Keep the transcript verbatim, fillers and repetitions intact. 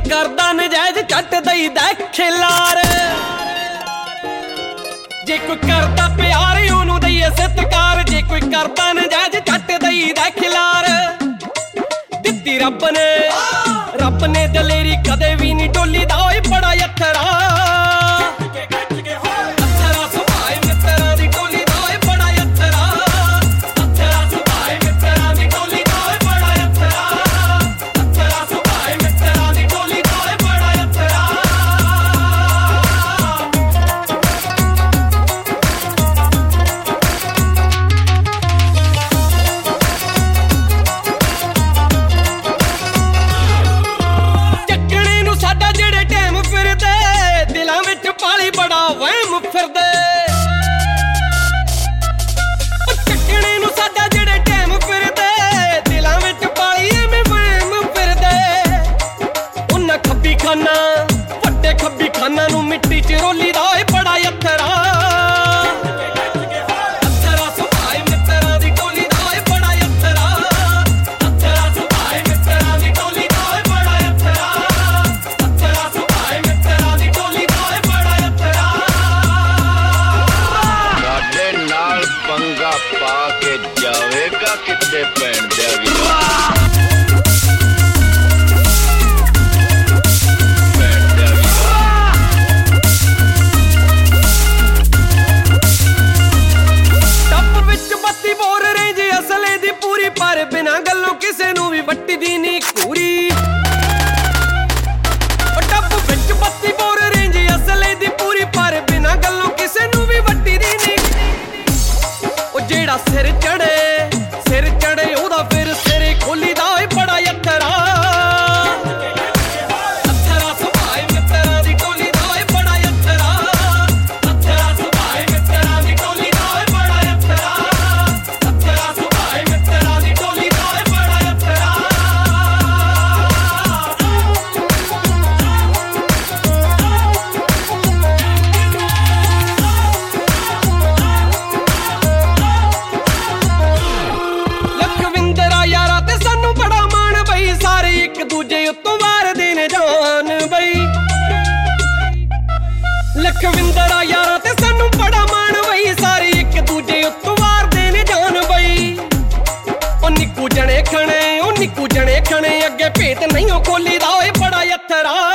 करदा नजायज झट दईदा खिलार। जे कोई करदा प्यार ओनू दईए सत्कार, जे कोई करदा नजायज झट दईदा खिलार। दित्ती रब ने रब ने दलेरी कदे भी नहीं डोली दा ओए बड़ा यत्थरा। बड़ा वहम फिरदे चक्कने नूं साडा जेड़े टैम फिरदे, दिलां विच पाली एवें वहम फिरदे। उन्हां खब्बी खाना वड्डे खब्बी खाना नूं मिट्टी च रोली दा ओए बड़ा यत्थरा। पाके जावेगा कितने पैण देगा टप विच बत्ती बोर रेंज असले दी पूरी, पर बिना गल्लों किसे नूं भी वट्टी दी नी कूरी। टप विच बत्ती बोर रेंज असले दी पूरी, पर बिना गल्लों किसे नूं भी वट्टी दी नी। जेड़ा सिर चढ़े सिर चढ़े ओदा फिर सिरे खोली दा ओए बड़ा यत्थरा। अत्थरा सुभाए मित्तरां दी टोली दा ओए बड़ा यत्थरा। अत्थरा सुभाए मित्तरां दी टोली दा ओए बड़ा यत्थरा। अत्थरा सुभाए मित्तरां दी टोली दा ओए बड़ा यत्थरा। दूजे उत्तों वार देने जान बई लखविंदरा यारा ते सानू बड़ा मान बई, सारे एक दूजे उत्तों वार देने जान बई। ओ निक्कू जने खने ओ निक्कू जने खने अगे भेत नहीं खोली दा ओए बड़ा यत्थरा।